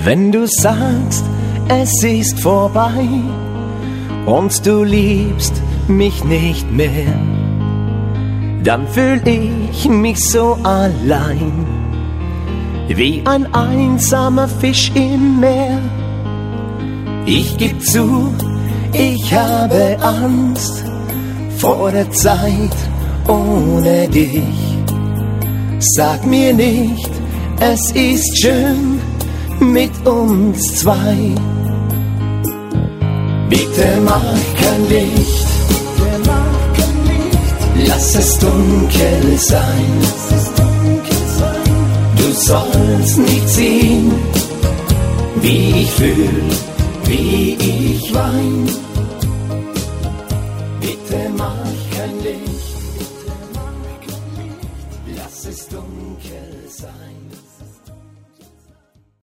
Wenn du sagst, es ist vorbei und du liebst mich nicht mehr, dann fühl ich mich so allein, wie ein einsamer Fisch im Meer. Ich geb zu, ich habe Angst vor der Zeit ohne dich. Sag mir nicht, es ist schön mit uns zwei. Bitte mach kein Licht, lass es dunkel sein. Du sollst nicht sehen, wie ich fühl, wie ich wein. Bitte mach kein Licht, lass es dunkel sein.